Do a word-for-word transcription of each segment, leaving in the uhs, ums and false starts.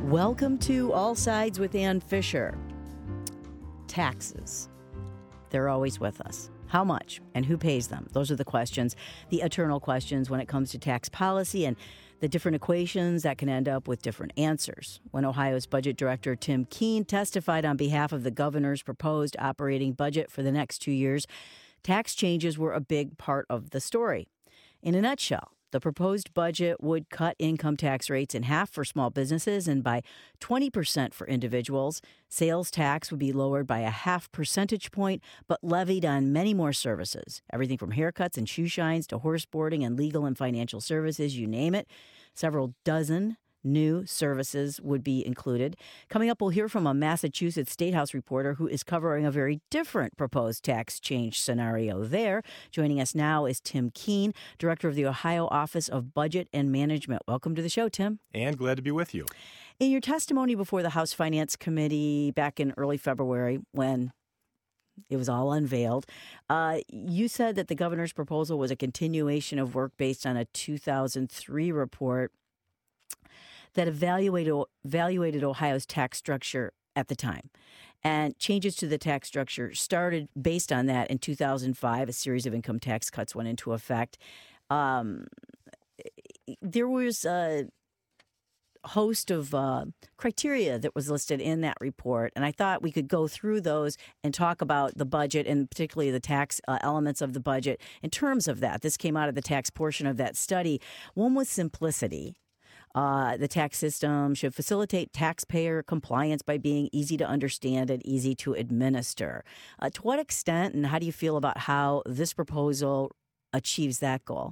Welcome to All Sides with Ann Fisher. Taxes. They're always with us. How much and who pays them? Those are the questions, the eternal questions when it comes to tax policy and the different equations that can end up with different answers. When Ohio's Budget Director Tim Keene testified on behalf of the governor's proposed operating budget for the next two years, tax changes were a big part of the story. In a nutshell, the proposed budget would cut income tax rates in half for small businesses and by twenty percent for individuals. Sales tax would be lowered by a half percentage point, but levied on many more services. Everything from haircuts and shoe shines to horse boarding and legal and financial services, you name it. Several dozen new services would be included. Coming up, we'll hear from a Massachusetts State House reporter who is covering a very different proposed tax change scenario there. Joining us now is Tim Keene, director of the Ohio Office of Budget and Management. Welcome to the show, Tim. And glad to be with you. In your testimony before the House Finance Committee back in early February, when it was all unveiled, uh, you said that the governor's proposal was a continuation of work based on a two thousand three report that evaluated, evaluated Ohio's tax structure at the time. And changes to the tax structure started based on that in two thousand five. A series of income tax cuts went into effect. Um, there was a host of uh, criteria that was listed in that report, and I thought we could go through those and talk about the budget and particularly the tax uh, elements of the budget in terms of that. This came out of the tax portion of that study. One was simplicity. Uh, the tax system should facilitate taxpayer compliance by being easy to understand and easy to administer. Uh, to what extent and how do you feel about how this proposal achieves that goal?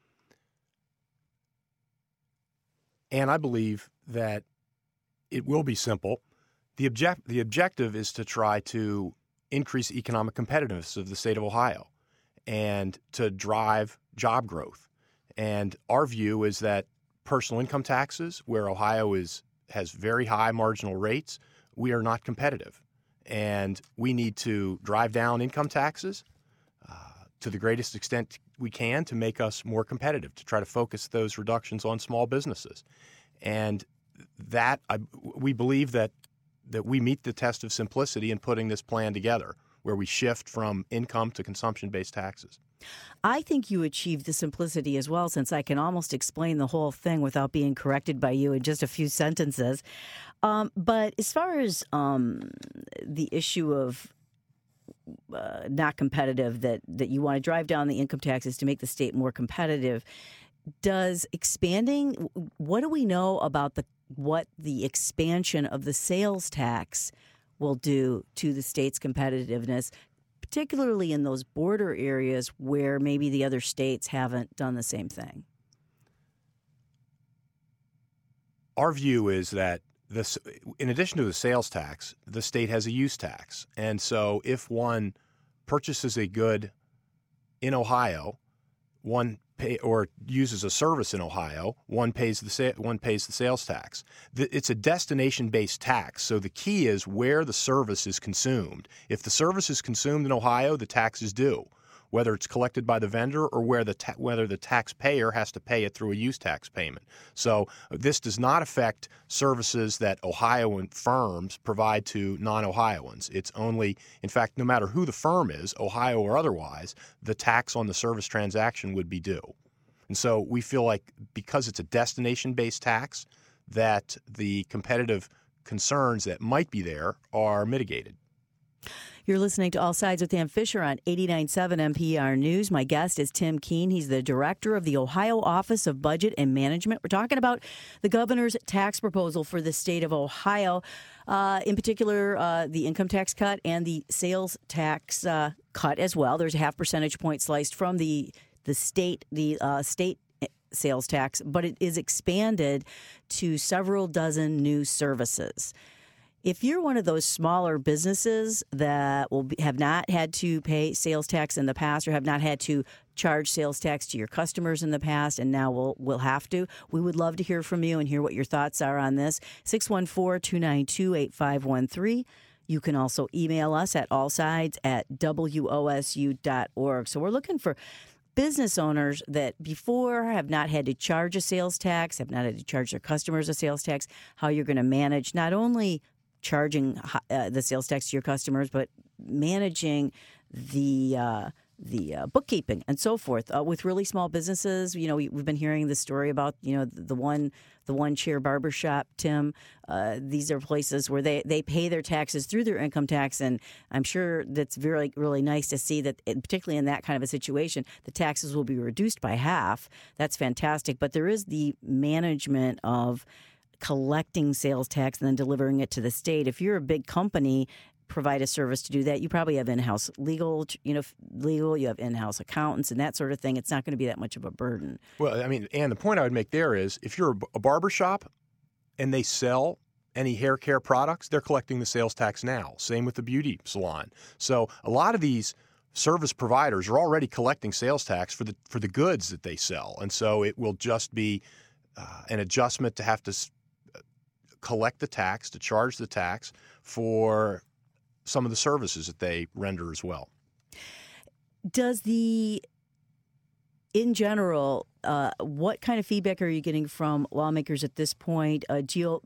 And I believe that it will be simple. The object, the objective is to try to increase economic competitiveness of the state of Ohio and to drive job growth. And our view is that personal income taxes, where Ohio is has very high marginal rates, we are not competitive. And we need to drive down income taxes uh, to the greatest extent we can to make us more competitive, to try to focus those reductions on small businesses. And that I, we believe that that we meet the test of simplicity in putting this plan together, where we shift from income to consumption-based taxes. I think you achieved the simplicity as well, since I can almost explain the whole thing without being corrected by you in just a few sentences. Um, but as far as um, the issue of uh, not competitive, that, that you want to drive down the income taxes to make the state more competitive, does expanding, what do we know about the what the expansion of the sales tax will do to the state's competitiveness, particularly in those border areas where maybe the other states haven't done the same thing? Our view is that this, in addition to the sales tax, the state has a use tax. And so if one purchases a good in Ohio, one pay, or uses a service in Ohio, one pays the one pays the sales tax. It's a destination-based tax, so the key is where the service is consumed. If the service is consumed in Ohio, the tax is due, whether it's collected by the vendor or where the ta- whether the taxpayer has to pay it through a use tax payment. So this does not affect services that Ohioan firms provide to non-Ohioans. It's only, in fact, no matter who the firm is, Ohio or otherwise, the tax on the service transaction would be due. And so we feel like because it's a destination-based tax, that the competitive concerns that might be there are mitigated. You're listening to All Sides with Ann Fisher on eighty-nine point seven N P R News. My guest is Tim Keene. He's the director of the Ohio Office of Budget and Management. We're talking about the governor's tax proposal for the state of Ohio, uh, in particular, uh, the income tax cut and the sales tax uh, cut as well. There's a half percentage point sliced from the the state, the uh, state sales tax, but it is expanded to several dozen new services. If you're one of those smaller businesses that will be, have not had to pay sales tax in the past or have not had to charge sales tax to your customers in the past and now will will have to, we would love to hear from you and hear what your thoughts are on this. six one four, two nine two, eight five one three. You can also email us at allsides at W O S U dot org. So we're looking for business owners that before have not had to charge a sales tax, have not had to charge their customers a sales tax, how you're going to manage not only charging uh, the sales tax to your customers, but managing the uh, the uh, bookkeeping and so forth uh, with really small businesses. You know, we, we've been hearing this story about, you know, the one the one chair barbershop, Tim. Uh, these are places where they, they pay their taxes through their income tax, and I'm sure that's very really nice to see that, it, particularly in that kind of a situation, the taxes will be reduced by half. That's fantastic. But there is the management of collecting sales tax and then delivering it to the state. If you're a big company, provide a service to do that, you probably have in-house legal, you know, legal, you have in-house accountants and that sort of thing. It's not going to be that much of a burden. Well, I mean, and the point I would make there is if you're a barber shop and they sell any hair care products, they're collecting the sales tax now. Same with the beauty salon. So a lot of these service providers are already collecting sales tax for the for the goods that they sell. And so it will just be uh, an adjustment to have to s- collect the tax, to charge the tax for some of the services that they render as well. Does the, in general, uh, what kind of feedback are you getting from lawmakers at this point? Uh, G O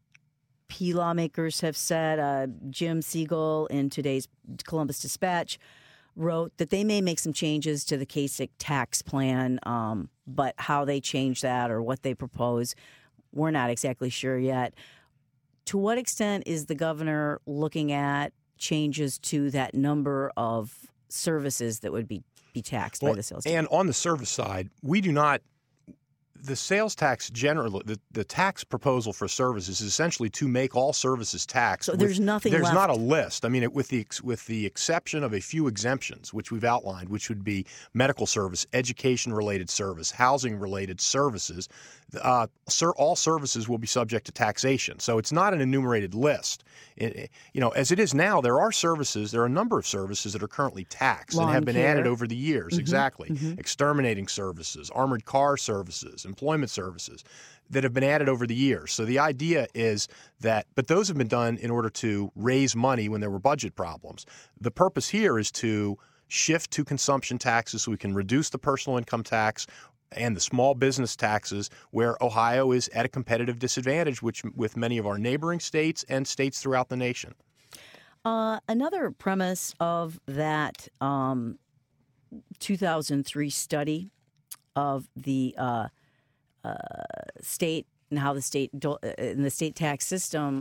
P lawmakers have said, uh, Jim Siegel in today's Columbus Dispatch wrote that they may make some changes to the Kasich tax plan, um, but how they change that or what they propose, we're not exactly sure yet. To what extent is the governor looking at changes to that number of services that would be, be taxed well, by the sales tax? And on the service side, we do not – the sales tax generally – the, the tax proposal for services is essentially to make all services taxed. So there's with, nothing There's left. not a list. I mean, it, with the with the exception of a few exemptions, which we've outlined, which would be medical service, education-related service, housing-related services, uh, sir, all services will be subject to taxation. So it's not an enumerated list. It, you know, as it is now, there are services, there are a number of services that are currently taxed Lawn and have been care. added over the years. Mm-hmm. Exactly. Mm-hmm. Exterminating services, armored car services, employment services that have been added over the years. So the idea is that, but those have been done in order to raise money when there were budget problems. The purpose here is to shift to consumption taxes so we can reduce the personal income tax and the small business taxes where Ohio is at a competitive disadvantage, which with many of our neighboring states and states throughout the nation. Uh, another premise of that um, two thousand three study of the uh, uh, state and how the state do- in the state tax system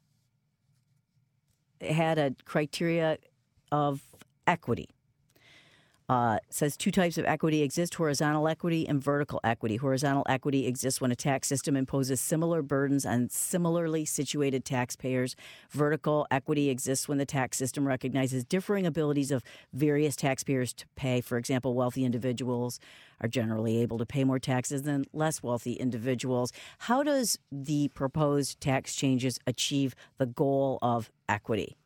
had a criteria of equity. Uh, says two types of equity exist, horizontal equity and vertical equity. Horizontal equity exists when a tax system imposes similar burdens on similarly situated taxpayers. Vertical equity exists when the tax system recognizes differing abilities of various taxpayers to pay. For example, wealthy individuals are generally able to pay more taxes than less wealthy individuals. How does the proposed tax changes achieve the goal of equity?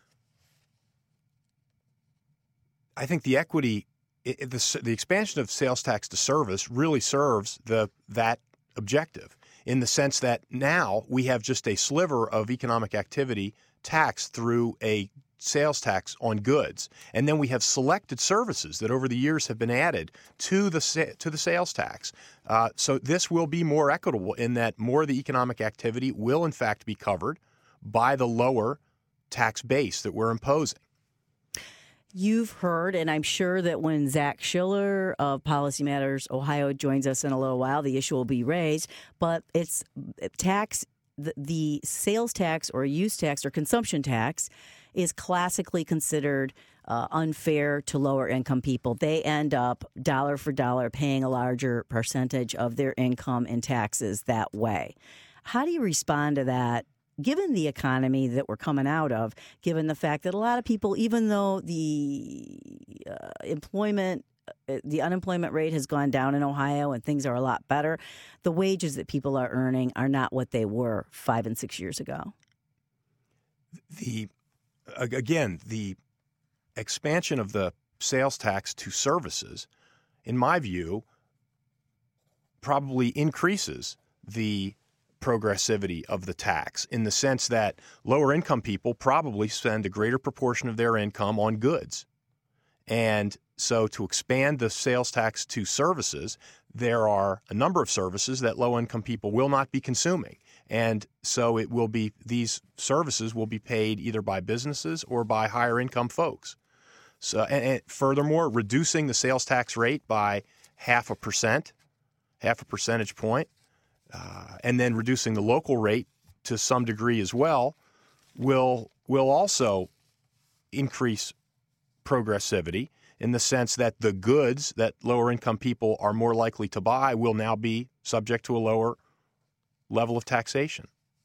I think the equity, it, the, the expansion of sales tax to service really serves the that objective in the sense that now we have just a sliver of economic activity taxed through a sales tax on goods, and then we have selected services that over the years have been added to the to the sales tax. Uh, so this will be more equitable in that more of the economic activity will in fact be covered by the lower tax base that we're imposing. You've heard, and I'm sure that when Zach Schiller of Policy Matters Ohio joins us in a little while, the issue will be raised. But it's tax, the, the sales tax or use tax or consumption tax is classically considered uh, unfair to lower income people. They end up dollar for dollar paying a larger percentage of their income in taxes that way. How do you respond to that? Given the economy that we're coming out of, given the fact that a lot of people, even though the uh, employment, uh, the unemployment rate has gone down in Ohio and things are a lot better, the wages that people are earning are not what they were five and six years ago. The again, the expansion of the sales tax to services, in my view, probably increases the progressivity of the tax in the sense that lower income people probably spend a greater proportion of their income on goods. And so to expand the sales tax to services, there are a number of services that low-income people will not be consuming. And so it will be these services will be paid either by businesses or by higher income folks. So and, and furthermore, reducing the sales tax rate by half a percent, half a percentage point, uh, and then reducing the local rate to some degree as well will will also increase progressivity in the sense that the goods that lower income people are more likely to buy will now be subject to a lower level of taxation.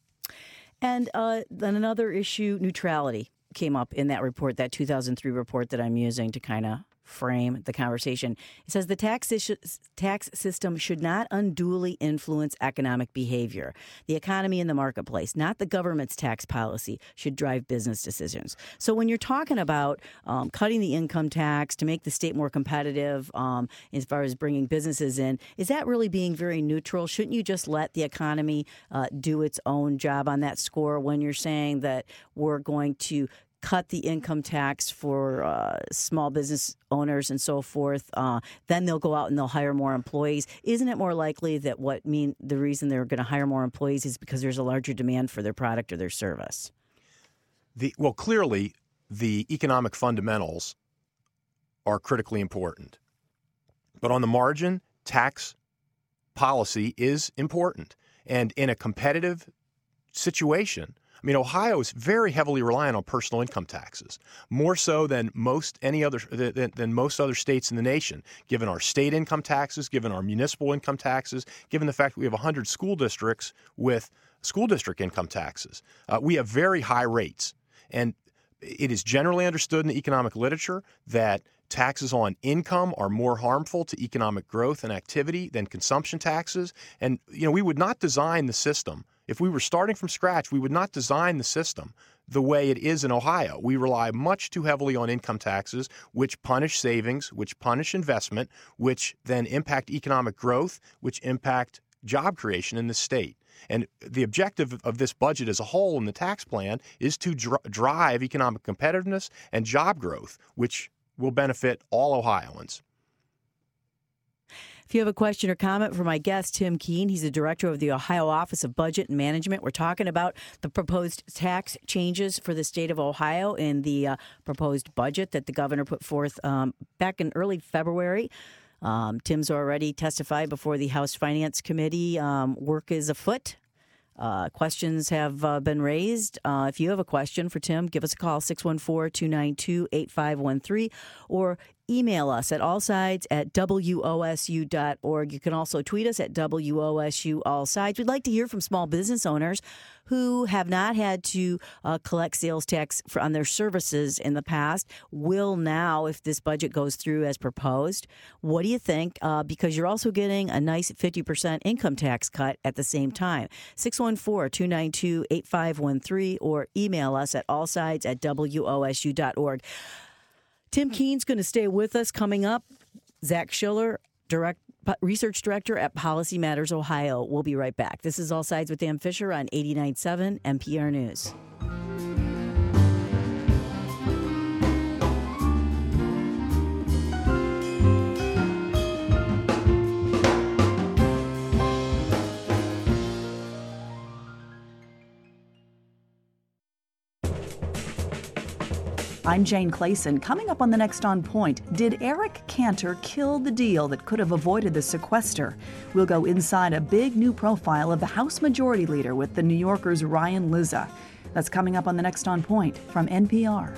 And uh, then another issue, neutrality, came up in that report, that two thousand three report that I'm using to kind of frame the conversation. It says the tax issue, tax system should not unduly influence economic behavior. The economy and the marketplace, not the government's tax policy, should drive business decisions. So when you're talking about um, cutting the income tax to make the state more competitive um, as far as bringing businesses in, is that really being very neutral? Shouldn't you just let the economy uh, do its own job on that score when you're saying that we're going to cut the income tax for uh, small business owners and so forth, uh, then they'll go out and they'll hire more employees. Isn't it more likely that what mean the reason they're going to hire more employees is because there's a larger demand for their product or their service? The, well, clearly, the economic fundamentals are critically important. But on the margin, tax policy is important. And in a competitive situation, I mean, Ohio is very heavily reliant on personal income taxes, more so than most any other than, than most other states in the nation, given our state income taxes, given our municipal income taxes, given the fact that we have one hundred school districts with school district income taxes. Uh, we have very high rates. And it is generally understood in the economic literature that taxes on income are more harmful to economic growth and activity than consumption taxes. And, you know, we would not design the system. If we were starting from scratch, we would not design the system the way it is in Ohio. We rely much too heavily on income taxes, which punish savings, which punish investment, which then impact economic growth, which impact job creation in the state. And the objective of this budget as a whole in the tax plan is to dr- drive economic competitiveness and job growth, which will benefit all Ohioans. If you have a question or comment for my guest, Tim Keene, he's the director of the Ohio Office of Budget and Management. We're talking about the proposed tax changes for the state of Ohio in the uh, proposed budget that the governor put forth um, back in early February. Um, Tim's already testified before the House Finance Committee. Um, work is afoot. Uh, questions have uh, been raised. Uh, if you have a question for Tim, give us a call, six one four, two nine two, eight five one three, or email us at allsides at W O S U dot org. You can also tweet us at W O S U Allsides. We'd like to hear from small business owners who have not had to uh, collect sales tax for, on their services in the past, will now if this budget goes through as proposed. What do you think? Uh, because you're also getting a nice fifty percent income tax cut at the same time. six one four, two nine two, eight five one three or email us at allsides at W O S U dot org. Tim Keene's going to stay with us coming up. Zach Schiller, direct research director at Policy Matters Ohio. We'll be right back. This is All Sides with Dan Fisher on eighty-nine point seven N P R News. I'm Jane Clayson. Coming up on the next On Point, did Eric Cantor kill the deal that could have avoided the sequester? We'll go inside a big new profile of the House Majority Leader with the New Yorker's Ryan Lizza. That's coming up on the next On Point from N P R.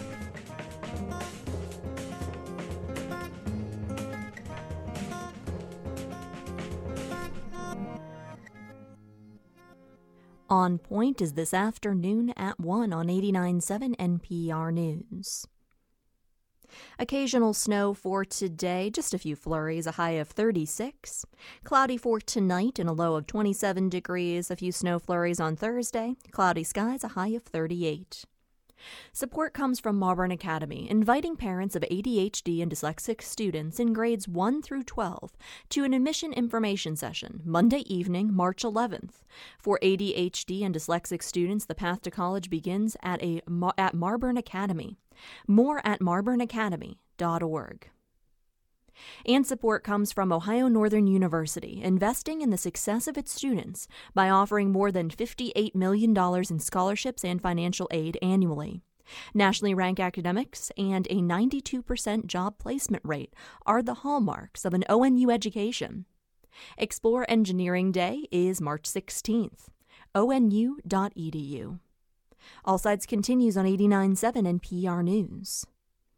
On Point is this afternoon at one on eighty-nine point seven N P R News. Occasional snow for today, just a few flurries, a high of thirty-six. Cloudy for tonight and a low of twenty-seven degrees. A few snow flurries on Thursday. Cloudy skies, a high of thirty-eight. Support comes from Marburn Academy, inviting parents of A D H D and dyslexic students in grades one through twelve to an admission information session Monday evening, March eleventh. For A D H D and dyslexic students, the path to college begins at a at Marburn Academy. More at marburn academy dot org. And support comes from Ohio Northern University, investing in the success of its students by offering more than fifty-eight million dollars in scholarships and financial aid annually. Nationally ranked academics and a ninety-two percent job placement rate are the hallmarks of an O N U education. Explore Engineering Day is March sixteenth. O N U dot E D U. All Sides continues on eighty-nine point seven N P R News.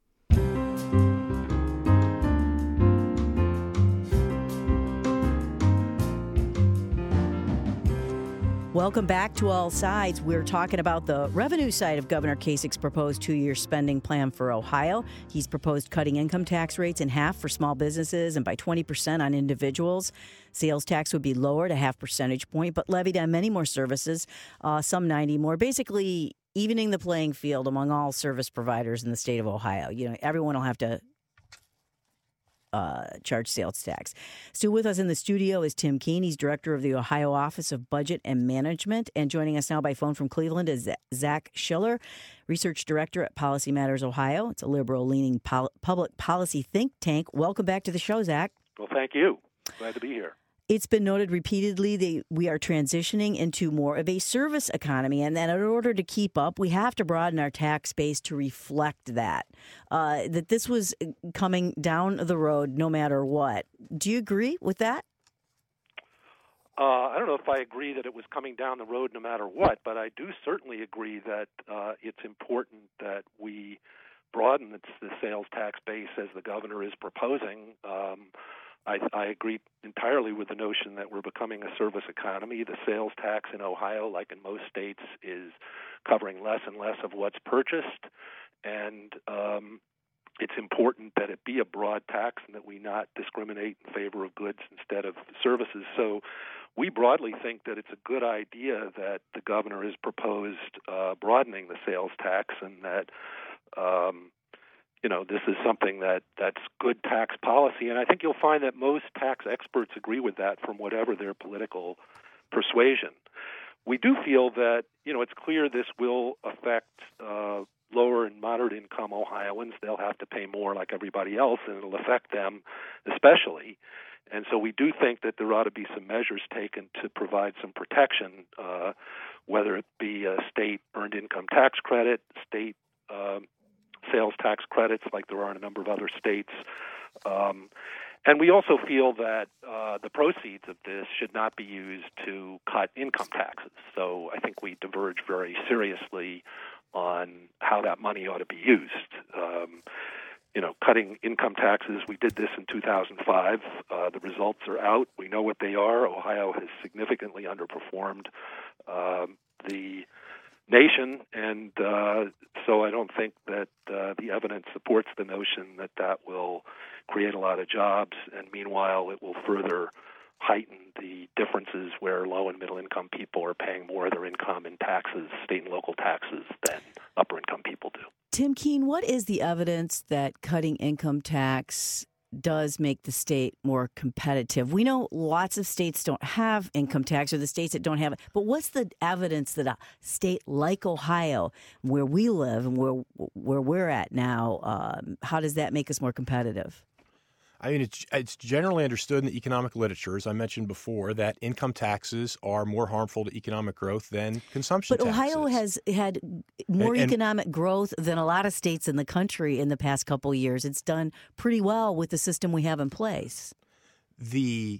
Welcome back to All Sides. We're talking about the revenue side of Governor Kasich's proposed two-year spending plan for Ohio. He's proposed cutting income tax rates in half for small businesses and by twenty percent on individuals. Sales tax would be lowered a half percentage point, but levied on many more services, uh, some ninety more. Basically, evening the playing field among all service providers in the state of Ohio. You know, everyone will have to Uh, charge sales tax. Still with us in the studio is Tim Keene. He's director of the Ohio Office of Budget and Management. And joining us now by phone from Cleveland is Zach Schiller, research director at Policy Matters Ohio. It's a liberal-leaning pol- public policy think tank. Welcome back to the show, Zach. Well, thank you. Glad to be here. It's been noted repeatedly that we are transitioning into more of a service economy, and that in order to keep up, we have to broaden our tax base to reflect that, uh, that this was coming down the road no matter what. Do you agree with that? Uh, I don't know if I agree that it was coming down the road no matter what, but I do certainly agree that uh, it's important that we broaden the, the sales tax base as the governor is proposing. Um, I, I agree entirely with the notion that we're becoming a service economy. The sales tax in Ohio, like in most states, is covering less and less of what's purchased, and um, it's important that it be a broad tax and that we not discriminate in favor of goods instead of services. So we broadly think that it's a good idea that the governor has proposed uh, broadening the sales tax, and that um, you know, this is something that, that's good tax policy. And I think you'll find that most tax experts agree with that from whatever their political persuasion. We do feel that, you know, it's clear this will affect uh, lower and moderate income Ohioans. They'll have to pay more like everybody else, and it'll affect them especially. And so we do think that there ought to be some measures taken to provide some protection, uh, whether it be a state earned income tax credit, state uh, sales tax credits like there are in a number of other states. Um, and we also feel that uh, the proceeds of this should not be used to cut income taxes. So I think we diverge very seriously on how that money ought to be used. Um, you know, cutting income taxes, we did this in two thousand five. Uh, the results are out. We know what they are. Ohio has significantly underperformed uh, the nation, and uh, so I don't think that uh, the evidence supports the notion that that will create a lot of jobs, and meanwhile it will further heighten the differences where low and middle income people are paying more of their income in taxes, state and local taxes, than upper income people do. Tim Keene, what is the evidence that cutting income tax does make the state more competitive? We know lots of states don't have income tax, or the states that don't have it, but what's the evidence that a state like Ohio, where we live and where where we're at now, um, how does that make us more competitive? I mean, it's, it's generally understood in the economic literature, as I mentioned before, that income taxes are more harmful to economic growth than consumption but taxes. But Ohio has had more and, and, economic growth than a lot of states in the country in the past couple of years. It's done pretty well with the system we have in place. The,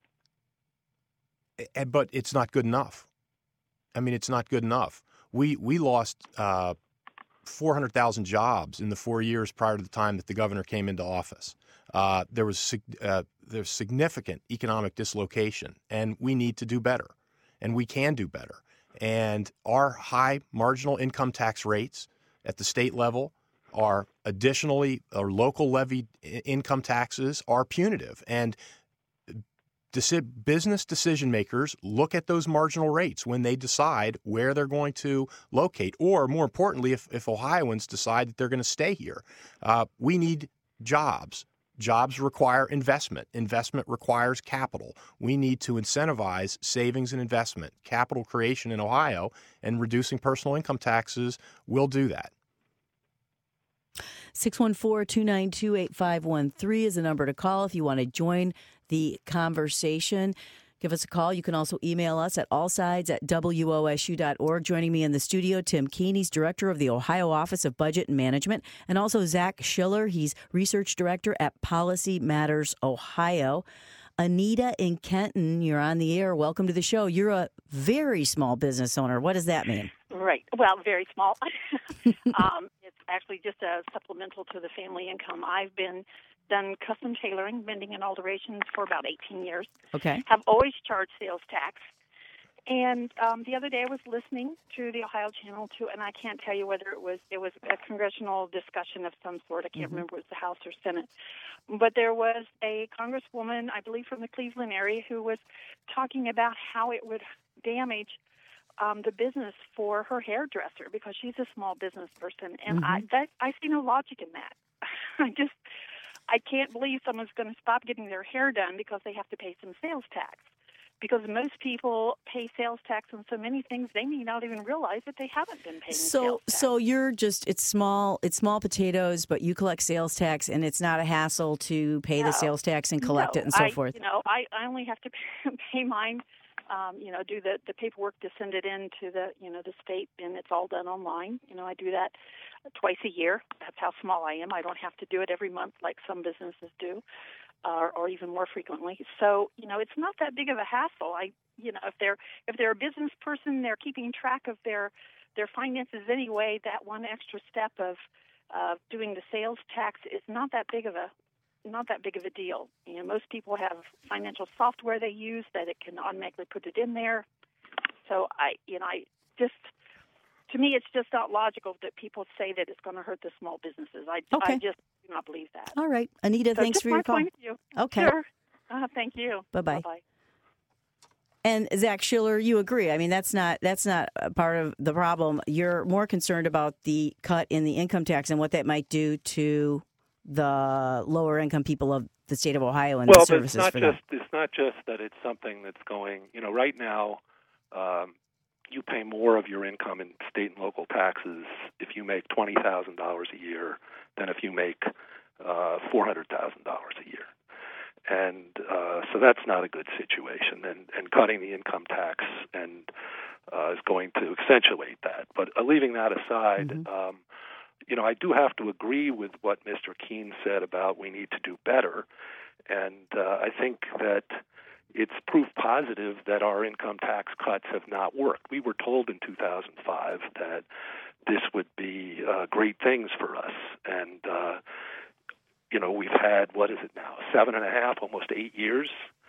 but it's not good enough. I mean, it's not good enough. We we lost uh, four hundred thousand jobs in the four years prior to the time that the governor came into office. Uh, there was uh, there's significant economic dislocation, and we need to do better, and we can do better. And our high marginal income tax rates at the state level are additionally, or local levied income taxes are punitive. And deci- business decision makers look at those marginal rates when they decide where they're going to locate, or more importantly, if, if Ohioans decide that they're going to stay here. Uh, we need jobs. Jobs require investment. Investment requires capital. We need to incentivize savings and investment. Capital creation in Ohio and reducing personal income taxes will do that. six one four, two nine two, eight five one three is the number to call if you want to join the conversation. Give us a call. You can also email us at allsides at W O S U dot org. Joining me in the studio, Tim Keene. He's director of the Ohio Office of Budget and Management, and also Zach Schiller. He's research director at Policy Matters Ohio. Anita in Kenton, you're on the air. Welcome to the show. You're a very small business owner. What does that mean? Right. Well, very small. um, it's actually just a supplemental to the family income. I've been done custom tailoring, mending, and alterations for about eighteen years. Okay. Have always charged sales tax. And um, the other day I was listening to the Ohio Channel too, and I can't tell you whether it was it was a congressional discussion of some sort. I can't mm-hmm. remember if it was the House or Senate. But there was a congresswoman, I believe from the Cleveland area, who was talking about how it would damage um, the business for her hairdresser because she's a small business person. And mm-hmm. I that I see no logic in that. I just I can't believe someone's going to stop getting their hair done because they have to pay some sales tax. Because most people pay sales tax on so many things, they may not even realize that they haven't been paying so, sales tax. So you're just, it's small, it's small potatoes, but you collect sales tax, and it's not a hassle to pay no, the sales tax and collect no, it and so I, forth. You know, I, I only have to pay, pay mine, um, you know, do the, the paperwork to send it in to the, you know, the state, and it's all done online. You know, I do that twice a year. That's how small I am. I don't have to do it every month like some businesses do. Or, or even more frequently. So, you know, it's not that big of a hassle. I, you know, if they're if they're a business person, they're keeping track of their their finances anyway. That one extra step of uh, doing the sales tax is not that big of a not that big of a deal. You know, most people have financial software they use that it can automatically put it in there. So I, you know, I just. To me, it's just not logical that people say that it's going to hurt the small businesses. I, okay. I just do not believe that. All right. Anita, so thanks just for my your call. Point of view. Okay. Sure. Uh, thank you. Bye-bye. Bye-bye. And Zach Schiller, you agree. I mean, that's not that's not a part of the problem. You're more concerned about the cut in the income tax and what that might do to the lower income people of the state of Ohio and well, the services it's not for just them. it's not just that it's something that's going. You know, right now. Um, You pay more of your income in state and local taxes if you make twenty thousand dollars a year than if you make uh, four hundred thousand dollars a year. And uh, so that's not a good situation. And, and cutting the income tax and uh, is going to accentuate that. But uh, leaving that aside, mm-hmm. um, you know, I do have to agree with what Mister Keene said about we need to do better. And uh, I think that it's proof positive that our income tax cuts have not worked. We were told in two thousand five that this would be uh, great things for us. And, uh, you know, we've had, what is it now, seven and a half, almost eight years.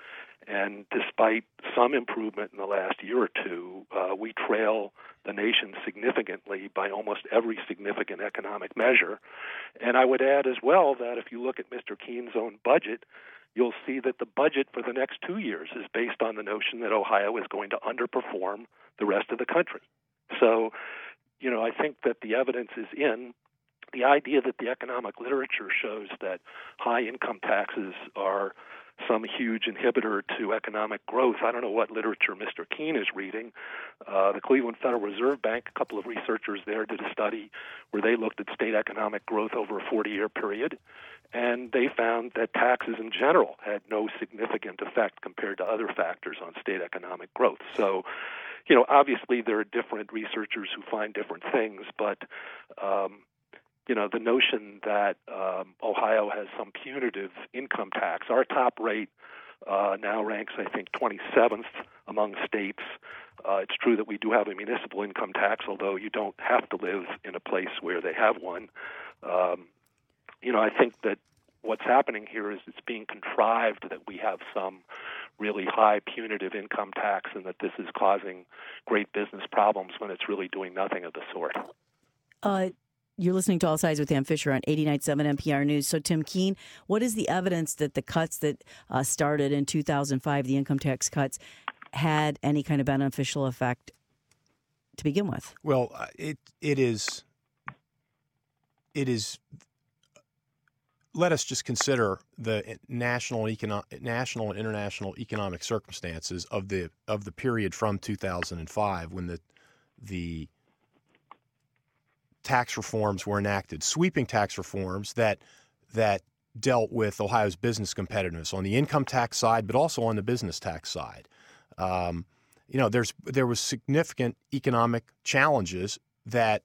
And despite some improvement in the last year or two, uh, we trail the nation significantly by almost every significant economic measure. And I would add as well that if you look at Mister Keene's own budget, you'll see that the budget for the next two years is based on the notion that Ohio is going to underperform the rest of the country. So, you know, I think that the evidence is in. The idea that the economic literature shows that high income taxes are some huge inhibitor to economic growth. I don't know what literature Mister Keene is reading. Uh, the Cleveland Federal Reserve Bank, a couple of researchers there did a study where they looked at state economic growth over a forty-year period, and they found that taxes in general had no significant effect compared to other factors on state economic growth. So, you know, obviously there are different researchers who find different things, but um, you know, the notion that um, Ohio has some punitive income tax. Our top rate uh, now ranks, I think, twenty-seventh among states. Uh, it's true that we do have a municipal income tax, although you don't have to live in a place where they have one. Um, you know, I think that what's happening here is it's being contrived that we have some really high punitive income tax and that this is causing great business problems when it's really doing nothing of the sort. Uh You're listening to All Sides with Dan Fisher on eighty-nine point seven N P R News. So, Tim Keene, what is the evidence that the cuts that uh, started in two thousand five, the income tax cuts, had any kind of beneficial effect to begin with? Well, uh, it it is it is. Let us just consider the national econo- national and international economic circumstances of the of the period from two thousand five when the the tax reforms were enacted, sweeping tax reforms that that dealt with Ohio's business competitiveness on the income tax side, but also on the business tax side. Um, you know, there's there was significant economic challenges that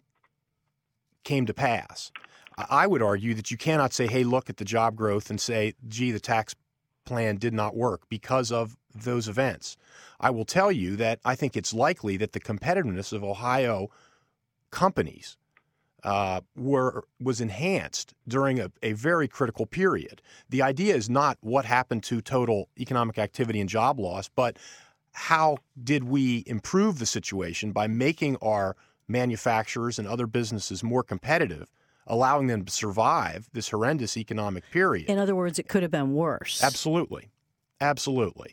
came to pass. I would argue that you cannot say, hey, look at the job growth and say, gee, the tax plan did not work because of those events. I will tell you that I think it's likely that the competitiveness of Ohio companies uh, were was enhanced during a, a very critical period. The idea is not what happened to total economic activity and job loss, but how did we improve the situation by making our manufacturers and other businesses more competitive, allowing them to survive this horrendous economic period. In other words, it could have been worse. Absolutely. Absolutely.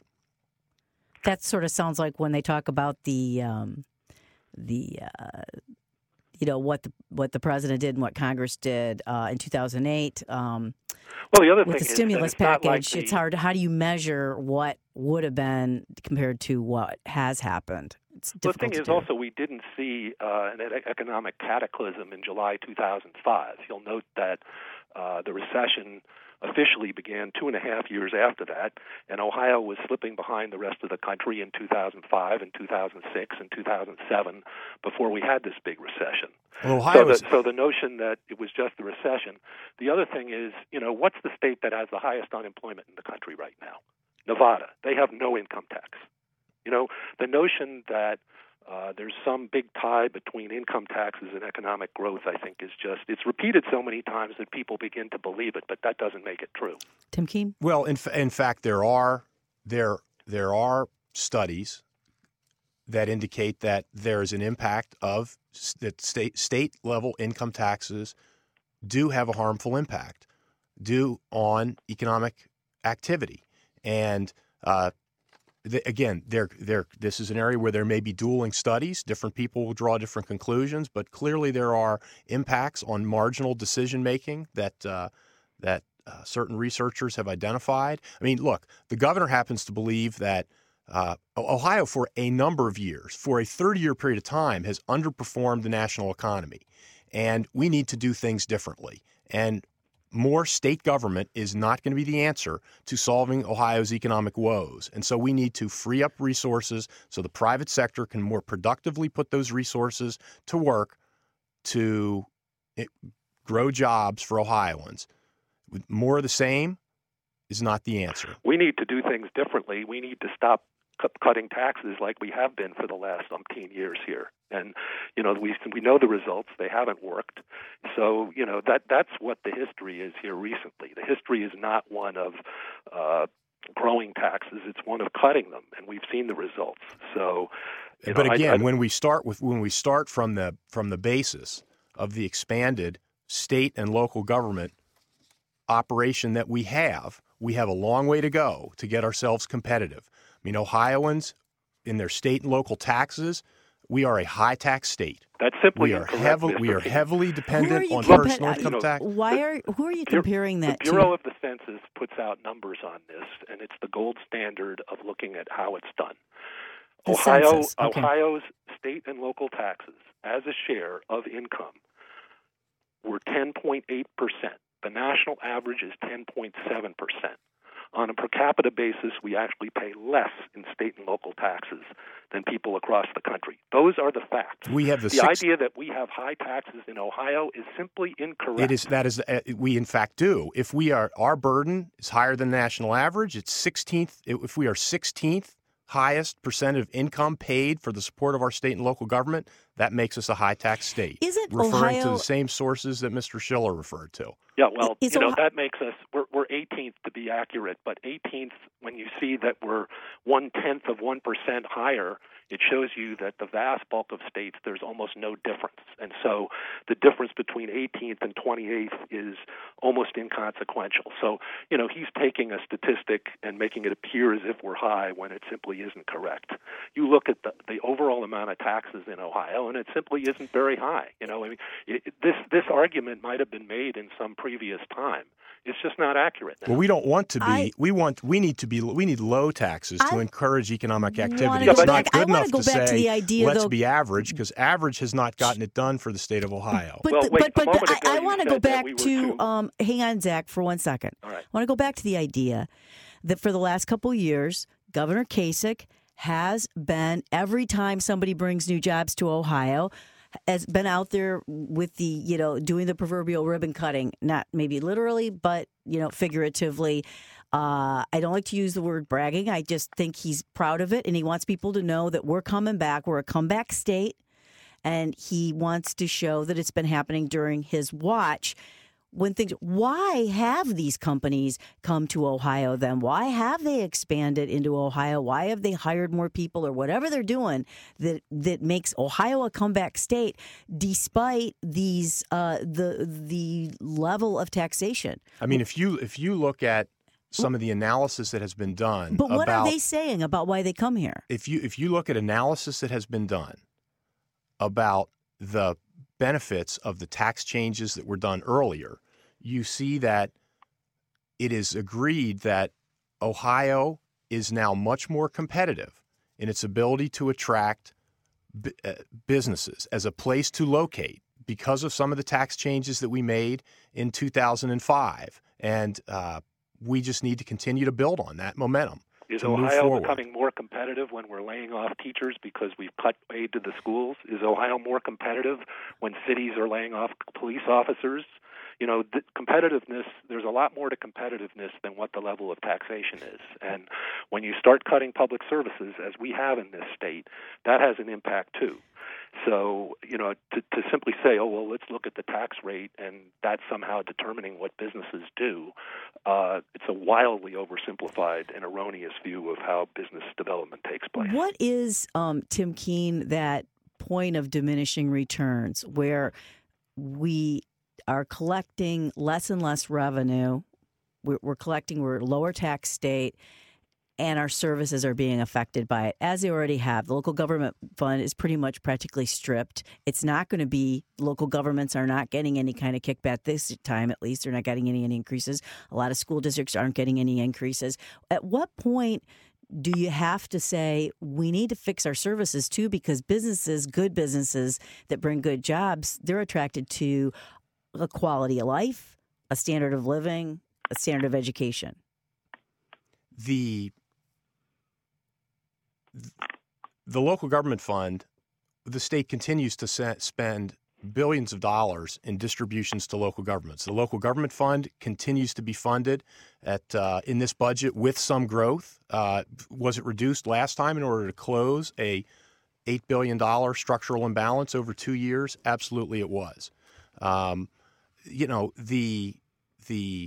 That sort of sounds like when they talk about the, um, the uh, you know, what the what the president did and what Congress did uh, in two thousand eight. Um, well, the other with thing the stimulus is that it's package, not like the, it's hard. How do you measure what would have been compared to what has happened? It's the difficult thing to is do. also we didn't see uh, an economic cataclysm in July two thousand five. You'll note that uh, the recession officially began two and a half years after that, and Ohio was slipping behind the rest of the country in two thousand five and two thousand six and two thousand seven before we had this big recession. Well, Ohio so, the, was... so the notion that it was just the recession. The other thing is, you know, what's the state that has the highest unemployment in the country right now? Nevada. They have no income tax. You know, the notion that uh, there's some big tie between income taxes and economic growth, I think, is just, it's repeated so many times that people begin to believe it, but that doesn't make it true. Tim Keene? Well, in, in fact, there are there there are studies that indicate that there is an impact of that state state level income taxes do have a harmful impact due on economic activity. And uh, the, again, there, there. This is an area where there may be dueling studies. Different people will draw different conclusions, but clearly there are impacts on marginal decision making that uh, that uh, certain researchers have identified. I mean, look, the governor happens to believe that uh, Ohio, for a number of years, for a thirty-year period of time, has underperformed the national economy, and we need to do things differently. And more state government is not going to be the answer to solving Ohio's economic woes. And so we need to free up resources so the private sector can more productively put those resources to work to it, grow jobs for Ohioans. More of the same is not the answer. We need to do things differently. We need to stop cu- cutting taxes like we have been for the last umpteen years here. And, you know, we we know the results. They haven't worked. So, you know, that that's what the history is here recently. The history is not one of uh, growing taxes. It's one of cutting them, and we've seen the results. So, you but know, again, I, I, when we start with when we start from the from the basis of the expanded state and local government operation that we have, we have a long way to go to get ourselves competitive. I mean, Ohioans, in their state and local taxes, we are a high tax state. That's simply we are incorrect, heavily Mister we are King. heavily dependent on compa- personal uh, income you know, tax. Why are who are you The- comparing that The Bureau to? of the Census puts out numbers on this, and it's the gold standard of looking at how it's done. The Ohio, census, okay. Ohio's state and local taxes as a share of income were ten point eight percent. The national average is ten point seven percent. On a per capita basis, we actually pay less in state and local taxes than people across the country. Those are the facts. We have the the six, idea that we have high taxes in Ohio is simply incorrect. It is that is uh, we in fact do. If we are our burden is higher than the national average, it's sixteenth. If we are sixteenth highest percent of income paid for the support of our state and local government, that makes us a high tax state. Isn't referring Ohio to the same sources that Mister Schiller referred to? Yeah, well, Is you know, Ohio- that makes us, we're, we're eighteenth to be accurate, but eighteenth when you see that we're one-tenth of one percent higher it shows you that the vast bulk of states, there's almost no difference. And so the difference between eighteenth and twenty-eighth is almost inconsequential. So, you know, he's taking a statistic and making it appear as if we're high when it simply isn't correct. You look at the, the overall amount of taxes in Ohio, and it simply isn't very high. You know, I mean, it, this this argument might have been made in some previous time. It's just not accurate now. Well, we don't want to be. I, we want. We need to be. We need low taxes to I encourage economic activity. wanna It's go not back- good I wanna enough go to back to say the idea, let's though- be average, because average has not gotten it done for the state of Ohio. But Well, the- wait, but a but moment the- ago I, I you want to said go that back we were to too- um. Hang on, Zach, for one second. All right. I want to go back to the idea that for the last couple of years, Governor Kasich has been, every time somebody brings new jobs to Ohio, has been out there with the, you know, doing the proverbial ribbon cutting, not maybe literally, but, you know, figuratively. Uh, I don't like to use the word bragging. I just think he's proud of it, and he wants people to know that we're coming back. We're a comeback state, and he wants to show that it's been happening during his watch. When things, why have these companies come to Ohio then? Why have they expanded into Ohio? Why have they hired more people or whatever they're doing that that makes Ohio a comeback state despite these uh, the the level of taxation? I mean, if you if you look at some of the analysis that has been done, But what about, are they saying about why they come here? If you if you look at analysis that has been done about the benefits of the tax changes that were done earlier, you see that it is agreed that Ohio is now much more competitive in its ability to attract b- uh, businesses as a place to locate because of some of the tax changes that we made in two thousand five. And uh, we just need to continue to build on that momentum. Is to move Ohio forward. becoming more competitive when we're laying off teachers because we've cut aid to the schools? Is Ohio more competitive when cities are laying off police officers? You know, the competitiveness, there's a lot more to competitiveness than what the level of taxation is. And when you start cutting public services, as we have in this state, that has an impact too. So, you know, to, to simply say, oh, well, let's look at the tax rate and that's somehow determining what businesses do, uh, it's a wildly oversimplified and erroneous view of how business development takes place. What is, um, Tim Keene, that point of diminishing returns where we are collecting less and less revenue, we're, we're collecting, we're a lower tax state, and our services are being affected by it, as they already have. The local government fund is pretty much practically stripped. It's not going to be, local governments are not getting any kind of kickback this time, at least. They're not getting any, any increases. A lot of school districts aren't getting any increases. At what point do you have to say, we need to fix our services too? Because businesses, good businesses that bring good jobs, they're attracted to a quality of life, a standard of living, a standard of education. The the local government fund, the state continues to se- spend billions of dollars in distributions to local governments. The local government fund continues to be funded at uh, in this budget with some growth. Uh, was it reduced last time in order to close a eight billion dollars structural imbalance over two years? Absolutely, it was. Um, you know, the the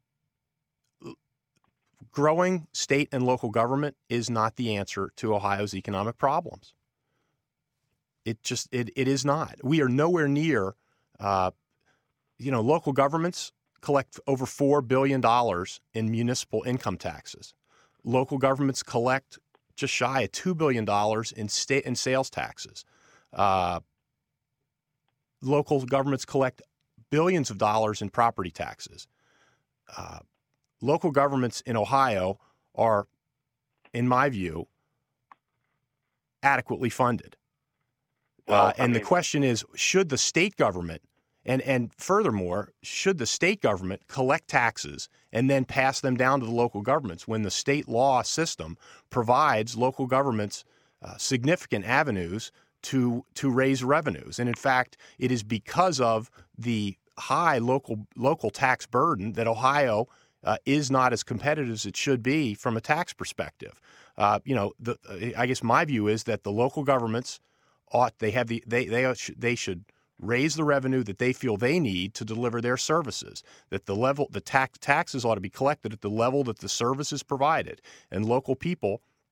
growing state and local government is not the answer to Ohio's economic problems. It just it it is not. We are nowhere near. Uh, you know, local governments collect over four billion dollars in municipal income taxes. Local governments collect just shy of two billion dollars in state and sales taxes. Uh, local governments collect billions of dollars in property taxes. Uh, local governments in Ohio are, in my view, adequately funded. Well, uh, and I mean, the question is, should the state government, and, and furthermore, should the state government collect taxes and then pass them down to the local governments when the state law system provides local governments uh, significant avenues to to raise revenues? And in fact, it is because of the high local local tax burden that Ohio uh, is not as competitive as it should be from a tax perspective. Uh, you know, the, I guess my view is that the local governments ought they have the they they they should raise the revenue that they feel they need to deliver their services. That the level the tax taxes ought to be collected at the level that the service is provided, and local people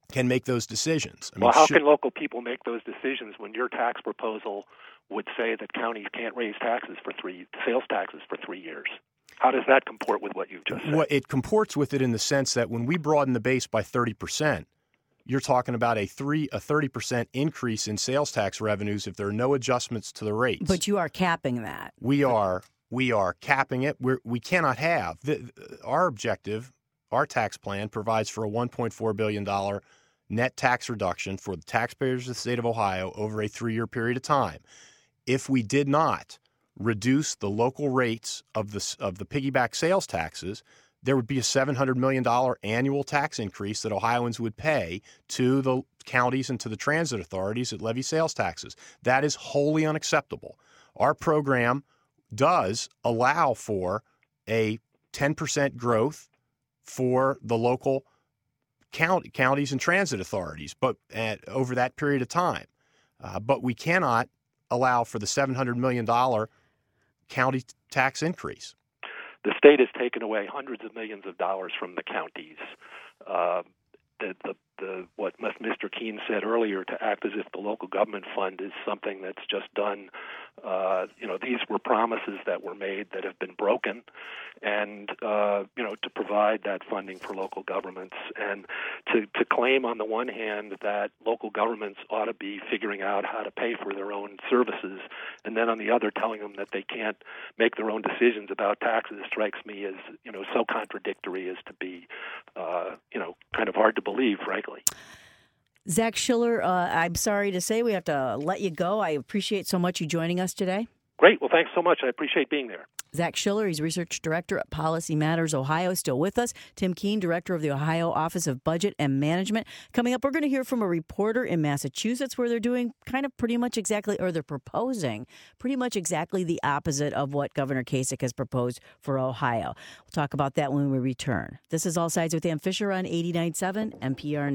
can make those decisions. I mean, well, how should, can local people make those decisions when your tax proposal would say that counties can't raise taxes for three sales taxes for three years? How does that comport with what you've just said? Well, it comports with it in the sense that when we broaden the base by thirty percent, you're talking about a three a thirty percent increase in sales tax revenues if there are no adjustments to the rates. But you are capping that. We are we are capping it. We're, we cannot have the, our objective. Our tax plan provides for a one point four billion dollars net tax reduction for the taxpayers of the state of Ohio over a three-year period of time. If we did not reduce the local rates of the of the piggyback sales taxes, there would be a seven hundred million dollars annual tax increase that Ohioans would pay to the counties and to the transit authorities that levy sales taxes. That is wholly unacceptable. Our program does allow for a ten percent growth for the local count, counties and transit authorities, but at, over that period of time. Uh, but we cannot allow for the seven hundred million dollars county tax increase. The state has taken away hundreds of millions of dollars from the counties. Uh, the, the, the, what Mister Keene said earlier, to act as if the local government fund is something that's just done. Uh, you know, these were promises that were made that have been broken, and uh, you know, to provide that funding for local governments, and to, to claim on the one hand that local governments ought to be figuring out how to pay for their own services, and then on the other telling them that they can't make their own decisions about taxes, strikes me as, you know, so contradictory as to be, uh, you know, kind of hard to believe, frankly. Zach Schiller, uh, I'm sorry to say we have to let you go. I appreciate so much you joining us today. Great. Well, thanks so much. I appreciate being there. Zach Schiller, he's Research Director at Policy Matters Ohio, still with us. Tim Keene, Director of the Ohio Office of Budget and Management. Coming up, we're going to hear from a reporter in Massachusetts where they're doing kind of pretty much exactly, or they're proposing pretty much exactly the opposite of what Governor Kasich has proposed for Ohio. We'll talk about that when we return. This is All Sides with Ann Fisher on eighty-nine point seven N P R.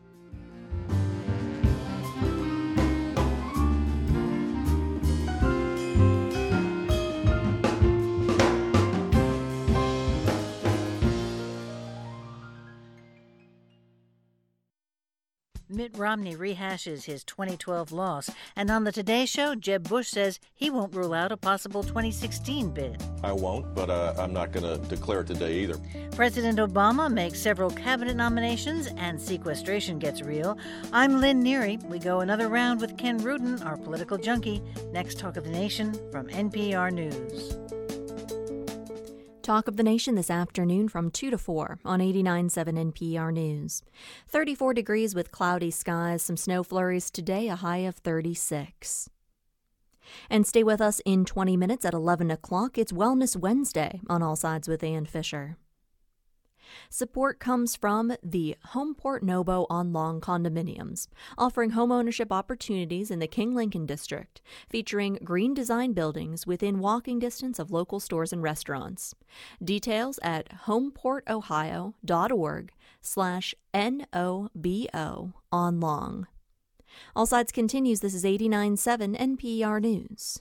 Mitt Romney rehashes his twenty twelve loss, and on the Today Show, Jeb Bush says he won't rule out a possible twenty sixteen bid. I won't, but uh, I'm not going to declare it today either. President Obama makes several cabinet nominations, and sequestration gets real. I'm Lynn Neary. We go another round with Ken Rudin, our political junkie. Next Talk of the Nation from N P R News. Talk of the Nation this afternoon from two to four on eighty-nine point seven N P R News. thirty-four degrees with cloudy skies, some snow flurries today, a high of thirty-six. And stay with us in twenty minutes at eleven o'clock. It's Wellness Wednesday on All Sides with Ann Fisher. Support comes from the Homeport Nobo on Long condominiums, offering homeownership opportunities in the King Lincoln District, featuring green design buildings within walking distance of local stores and restaurants. Details at homeportohio.org slash N-O-B-O on Long. All Sides continues. This is eighty-nine point seven N P R News.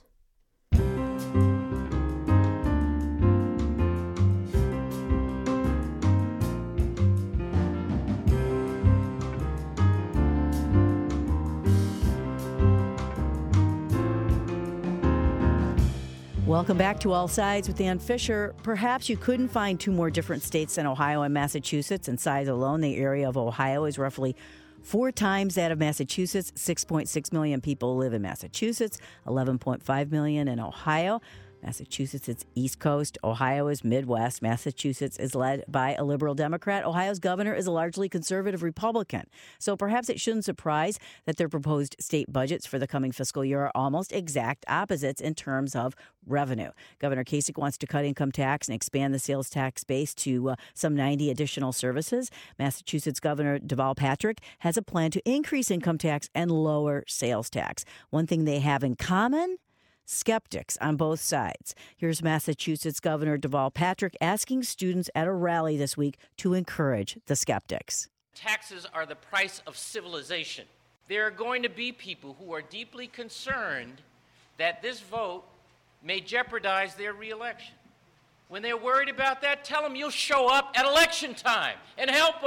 Welcome back to All Sides with Ann Fisher. Perhaps you couldn't find two more different states than Ohio and Massachusetts. In size alone, the area of Ohio is roughly four times that of Massachusetts. six point six million people live in Massachusetts, eleven point five million in Ohio. Massachusetts is East Coast. Ohio is Midwest. Massachusetts is led by a liberal Democrat. Ohio's governor is a largely conservative Republican. So perhaps it shouldn't surprise that their proposed state budgets for the coming fiscal year are almost exact opposites in terms of revenue. Governor Kasich wants to cut income tax and expand the sales tax base to uh, some ninety additional services. Massachusetts Governor Deval Patrick has a plan to increase income tax and lower sales tax. One thing they have in common: skeptics on both sides. Here's Massachusetts Governor Deval Patrick asking students at a rally this week to encourage the skeptics. Taxes are the price of civilization. There are going to be people who are deeply concerned that this vote may jeopardize their reelection. When they're worried about that, tell them you'll show up at election time and help them.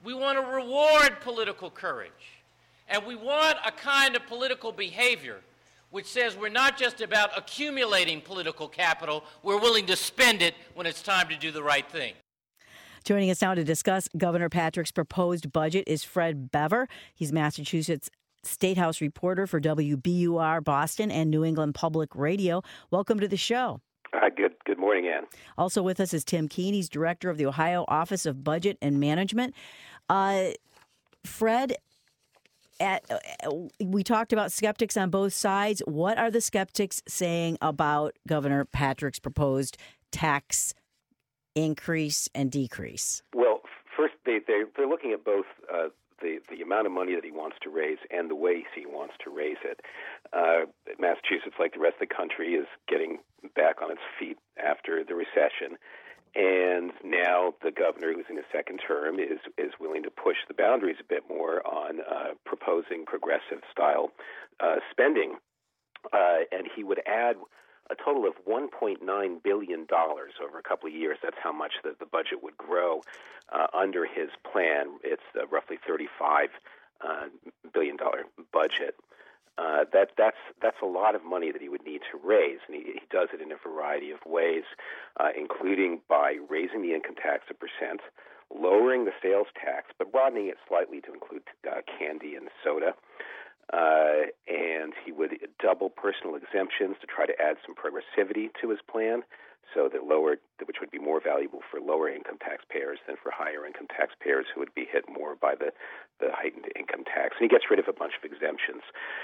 We want to reward political courage. And we want a kind of political behavior which says we're not just about accumulating political capital, we're willing to spend it when it's time to do the right thing. Joining us now to discuss Governor Patrick's proposed budget is Fred Bever. He's Massachusetts State House reporter for W B U R Boston and New England Public Radio. Welcome to the show. Uh, good good morning, Ann. Also with us is Tim Keene. He's director of the Ohio Office of Budget and Management. Uh, Fred, at, uh, we talked about skeptics on both sides. What are the skeptics saying about Governor Patrick's proposed tax increase and decrease? Well, first, they, they, they're looking at both uh, the, the amount of money that he wants to raise and the ways he wants to raise it. Uh, Massachusetts, like the rest of the country, is getting back on its feet after the recession. And now the governor, who's in his second term, is is willing to push the boundaries a bit more on uh, proposing progressive-style uh, spending. Uh, and he would add a total of one point nine billion dollars over a couple of years. That's how much the, the budget would grow uh, under his plan. It's uh, roughly thirty-five billion dollars budget. Uh, that that's that's a lot of money that he would need to raise, and he, he does it in a variety of ways, uh, including by raising the income tax a percent, lowering the sales tax, but broadening it slightly to include uh, candy and soda, uh, and he would double personal exemptions to try to add some progressivity to his plan, so that lower, which would be more valuable for lower income taxpayers than for higher income taxpayers who would be hit more by the, the heightened income tax. And he gets rid of a bunch of exemptions.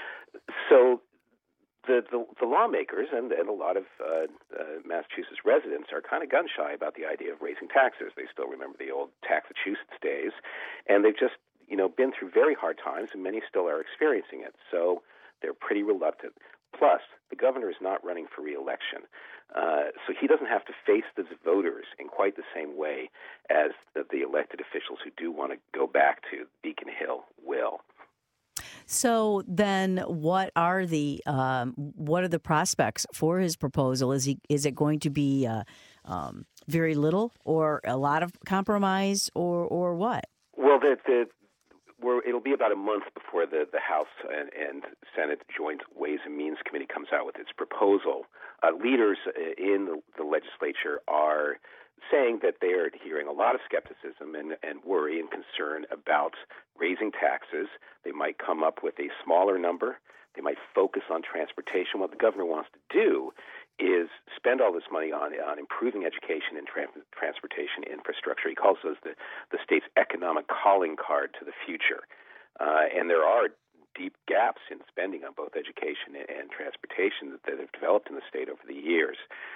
So the the, the lawmakers and, and a lot of uh, uh, Massachusetts residents are kind of gun-shy about the idea of raising taxes. They still remember the old Taxachusetts days, and they've just you know been through very hard times, and many still are experiencing it. So they're pretty reluctant. Plus, the governor is not running for re-election, uh, so he doesn't have to face the voters in quite the same way as the, the elected officials who do want to go back to Beacon Hill will. So then, what are the um, what are the prospects for his proposal? Is he is it going to be uh, um, very little, or a lot of compromise, or or what? Well, the, the we're, it'll be about a month before the, the House and, and Senate Joint Ways and Means Committee comes out with its proposal. Uh, leaders in the, the legislature are saying that they are hearing a lot of skepticism and, and worry and concern about raising taxes. They might come up with a smaller number. They might focus on transportation. What the governor wants to do is spend all this money on on improving education and tra- transportation infrastructure. He calls those the, the state's economic calling card to the future. Uh, and there are deep gaps in spending on both education and, and transportation that, that have developed in the state over the years.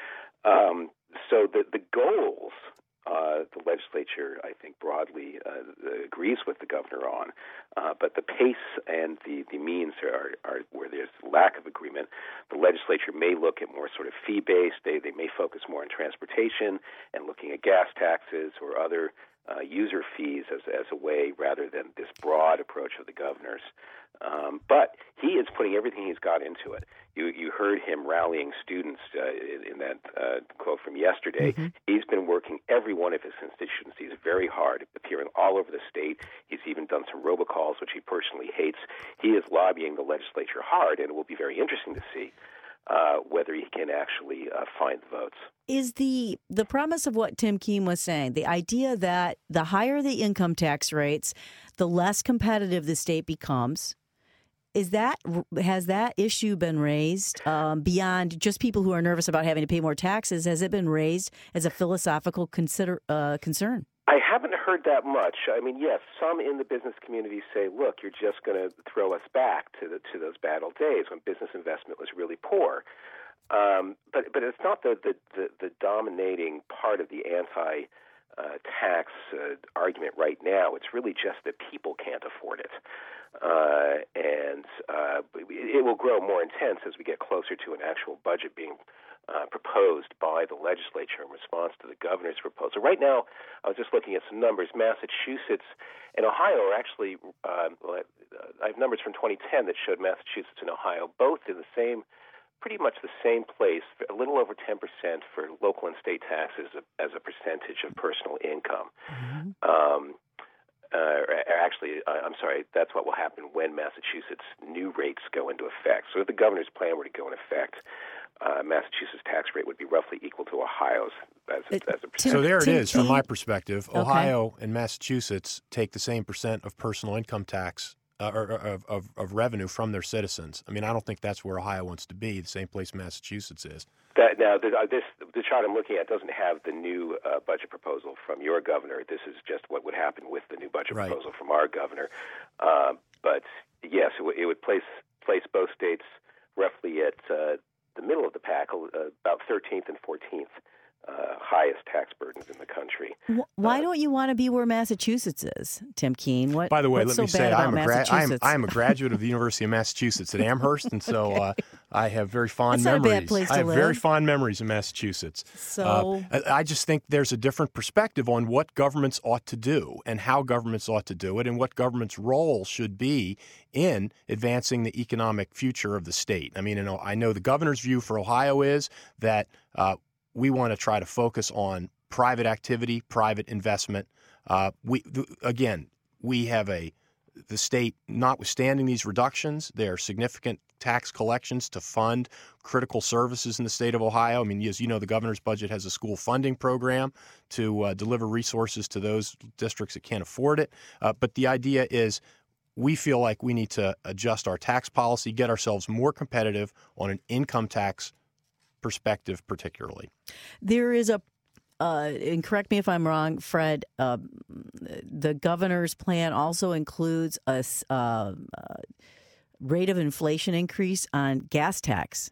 Um, so the, the goals, uh, the legislature, I think, broadly uh, agrees with the governor on, uh, but the pace and the, the means are, are where there's lack of agreement. The legislature may look at more sort of fee-based. They, they may focus more on transportation and looking at gas taxes or other uh, user fees as, as a way rather than this broad approach of the governor's. Um, but he is putting everything he's got into it. You you heard him rallying students uh, in, in that uh, quote from yesterday. Mm-hmm. He's been working every one of his constituencies very hard, appearing all over the state. He's even done some robocalls, which he personally hates. He is lobbying the legislature hard, and it will be very interesting to see uh, whether he can actually uh, find the votes. Is the the premise of what Tim Keene was saying, the idea that the higher the income tax rates, the less competitive the state becomes? Is that has that issue been raised um, beyond just people who are nervous about having to pay more taxes? Has it been raised as a philosophical consider uh, concern? I haven't heard that much. I mean, yes, some in the business community say, "Look, you're just going to throw us back to the, to those bad old days when business investment was really poor." Um, but but it's not the the, the, the dominating part of the anti uh, tax uh, argument right now. It's really just that people can't afford it. Uh, and uh, it will grow more intense as we get closer to an actual budget being uh, proposed by the legislature in response to the governor's proposal. Right now, I was just looking at some numbers. Massachusetts and Ohio are actually, uh, I have numbers from twenty ten that showed Massachusetts and Ohio both in the same, pretty much the same place, a little over ten percent for local and state taxes as a percentage of personal income. Mm-hmm. Um Uh, uh, I'm sorry, that's what will happen when Massachusetts' new rates go into effect. So if the governor's plan were to go in effect, uh, Massachusetts' tax rate would be roughly equal to Ohio's as a, as a percent. So there it is, from my perspective. Okay. Ohio and Massachusetts take the same percent of personal income tax uh, or, or of, of, of revenue from their citizens. I mean, I don't think that's where Ohio wants to be, the same place Massachusetts is. That, now, the, uh, this, the chart I'm looking at doesn't have the new uh, budget proposal from your governor. This is just what would happen with the new budget right. proposal from our governor. Uh, but, yes, it, w- it would place place both states roughly at uh, the middle of the pack, uh, about thirteenth and fourteenth uh, highest tax burdens in the country. Why uh, don't you want to be where Massachusetts is, Tim Keene? What, By the way, what's let me so say bad I'm about a, gra- I'm, Massachusetts? I'm a graduate of the University of Massachusetts at Amherst, and so Okay. uh, I have very fond That's not a memories. bad place to I have live. very fond memories of Massachusetts. So- uh, I I just think there's a different perspective on what governments ought to do and how governments ought to do it and what government's role should be in advancing the economic future of the state. I mean, you know, I know the governor's view for Ohio is that uh, we want to try to focus on private activity, private investment. Uh, we th- again, we have a the state, notwithstanding these reductions, there are significant tax collections to fund critical services in the state of Ohio. I mean, as you know, the governor's budget has a school funding program to uh, deliver resources to those districts that can't afford it. Uh, but the idea is we feel like we need to adjust our tax policy, get ourselves more competitive on an income tax perspective particularly. There is a, uh, and correct me if I'm wrong, Fred, uh, the governor's plan also includes a s- uh, uh, rate of inflation increase on gas tax.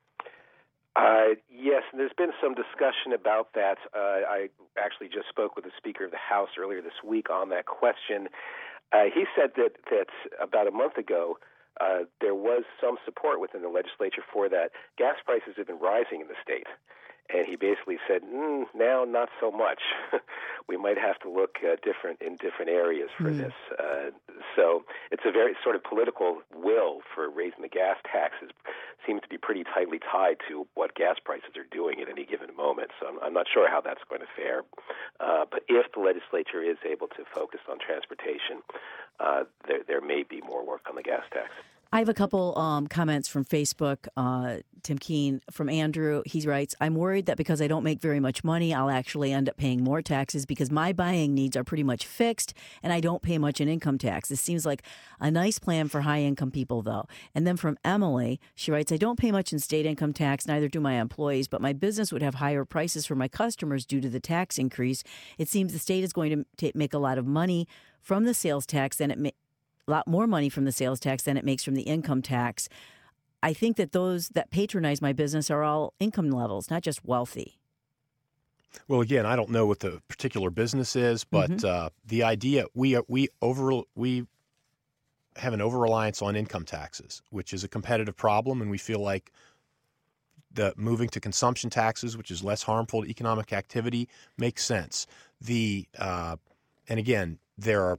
Uh, yes, and there's been some discussion about that. Uh, I actually just spoke with the Speaker of the House earlier this week on that question. Uh, he said that, that about a month ago, uh, there was some support within the legislature for that. Gas prices have been rising in the state. And he basically said, mm, now not so much. We might have to look uh, different in different areas for Mm. this. Uh, so it's a very sort of political will for raising the gas taxes seems to be pretty tightly tied to what gas prices are doing at any given moment. So I'm, I'm not sure how that's going to fare. Uh, but if the legislature is able to focus on transportation, uh, there, there may be more work on the gas tax. I have a couple um, comments from Facebook. Uh, Tim Keene, from Andrew, he writes, I'm worried that because I don't make very much money, I'll actually end up paying more taxes because my buying needs are pretty much fixed and I don't pay much in income tax. This seems like a nice plan for high-income people, though. And then from Emily, she writes, I don't pay much in state income tax, neither do my employees, but my business would have higher prices for my customers due to the tax increase. It seems the state is going to t- make a lot of money from the sales tax than it ma- a lot more money from the sales tax than it makes from the income tax. I think that those that patronize my business are all income levels, not just wealthy. Well, again, I don't know what the particular business is, but Mhm. uh, the idea we we over we have an over reliance on income taxes, which is a competitive problem, and we feel like the moving to consumption taxes, which is less harmful to economic activity, makes sense. The uh, and again, there are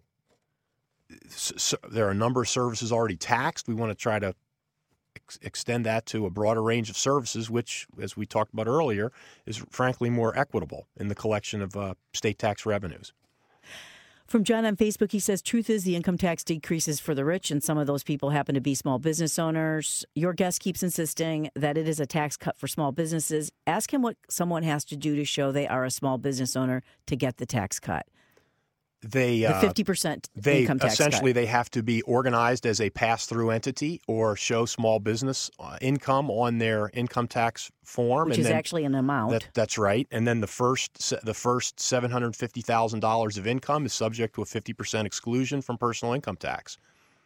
so there are a number of services already taxed. We want to try to ex- extend that to a broader range of services, which, as we talked about earlier, is frankly more equitable in the collection of uh, state tax revenues. From John on Facebook, he says, truth is the income tax decreases for the rich, and some of those people happen to be small business owners. Your guest keeps insisting that it is a tax cut for small businesses. Ask him what someone has to do to show they are a small business owner to get the tax cut. They The uh, fifty percent they income tax essentially cut. they have to be organized as a pass-through entity or show small business uh, income on their income tax form, Which and is then actually an amount. That, that's right. And then the first se- the first seven hundred fifty thousand dollars of income is subject to a fifty percent exclusion from personal income tax.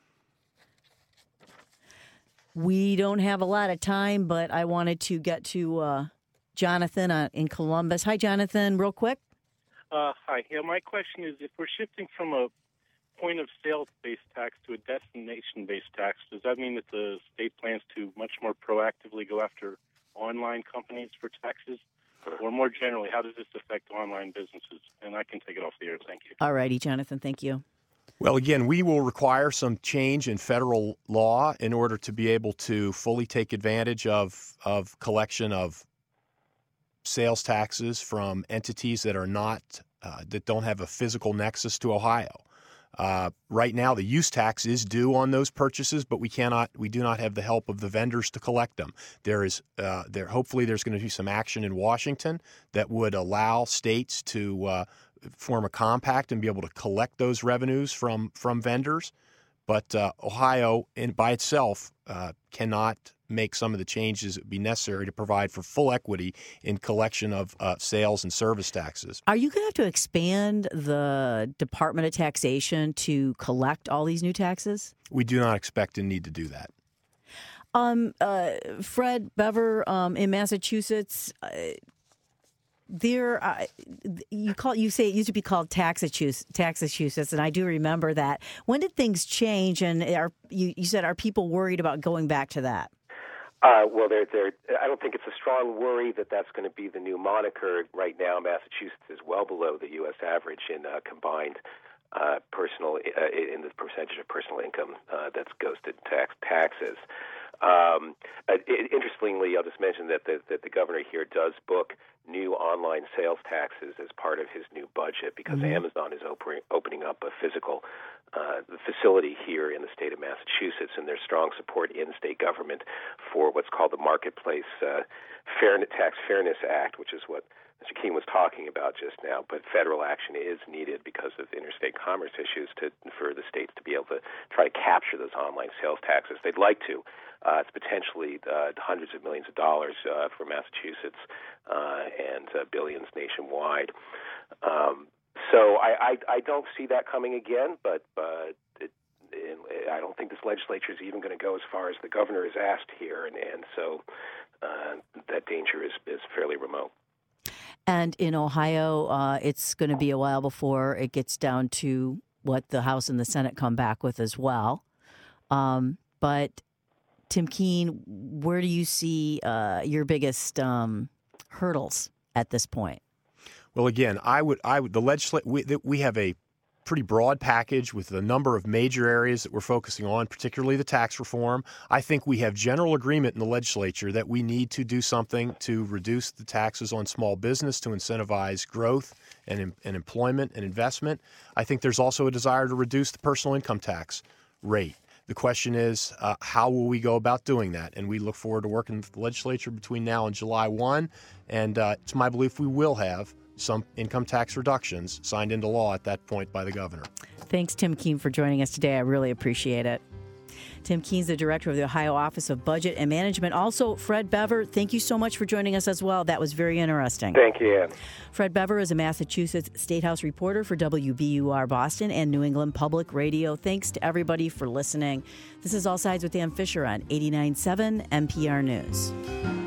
We don't have a lot of time, but I wanted to get to uh, Jonathan uh, in Columbus. Hi, Jonathan, real quick. Uh, hi. Yeah, my question is, if we're shifting from a point of sales-based tax to a destination-based tax, does that mean that the state plans to much more proactively go after online companies for taxes? Or more generally, how does this affect online businesses? And I can take it off the air. Thank you. All righty, Jonathan, thank you. Well, again, we will require some change in federal law in order to be able to fully take advantage of of collection of sales taxes from entities that are not uh, that don't have a physical nexus to Ohio. Uh, right now, the use tax is due on those purchases, but we cannot, we do not have the help of the vendors to collect them. There is, uh, there. Hopefully, there's going to be some action in Washington that would allow states to uh, form a compact and be able to collect those revenues from from vendors. But uh, Ohio, in, by itself, uh, cannot make some of the changes that would be necessary to provide for full equity in collection of uh, sales and service taxes. Are you going to have to expand the Department of Taxation to collect all these new taxes? We do not expect and need to do that. Um, uh, Fred Bever um, in Massachusetts. Uh, There, uh, you call you say it used to be called Taxachusetts, and I do remember that. When did things change? And are you, you said are people worried about going back to that? Uh, well, they're, they're, I don't think it's a strong worry that that's going to be the new moniker. Right now, Massachusetts is well below the U S average in uh, combined uh, personal uh, in the percentage of personal income uh, that goes to tax taxes. Um, it, interestingly, I'll just mention that the, that the governor here does book new online sales taxes as part of his new budget because mm-hmm. Amazon is opening, opening up a physical uh, facility here in the state of Massachusetts, and there's strong support in state government for what's called the Marketplace uh, Fairness, Tax Fairness Act, which is what Mister Keene was talking about just now. But federal action is needed because of interstate commerce issues to, for the states to be able to try to capture those online sales taxes. They'd like to. Uh, it's potentially uh, hundreds of millions of dollars uh, for Massachusetts uh, and uh, billions nationwide. Um, so I, I, I don't see that coming again, but uh, it, it, I don't think this legislature is even going to go as far as the governor has asked here, and, and so uh, that danger is, is fairly remote. And in Ohio, uh, it's going to be a while before it gets down to what the House and the Senate come back with as well. Um, but Tim Keene, where do you see uh, your biggest um, hurdles at this point? Well, again, I would, I would, the legislate, we, we have a pretty broad package with a number of major areas that we're focusing on, particularly the tax reform. I think we have general agreement in the legislature that we need to do something to reduce the taxes on small business to incentivize growth and, and employment and investment. I think there's also a desire to reduce the personal income tax rate. The question is, uh, how will we go about doing that? And we look forward to working with the legislature between now and July first. And uh, it's my belief we will have some income tax reductions signed into law at that point by the governor. Thanks, Tim Keene, for joining us today. I really appreciate it. Tim Keene's the director of the Ohio Office of Budget and Management. Also, Fred Bever, thank you so much for joining us as well. That was very interesting. Thank you, Ann. Fred Bever is a Massachusetts State House reporter for W B U R Boston and New England Public Radio. Thanks to everybody for listening. This is All Sides with Ann Fisher on eighty-nine point seven N P R News.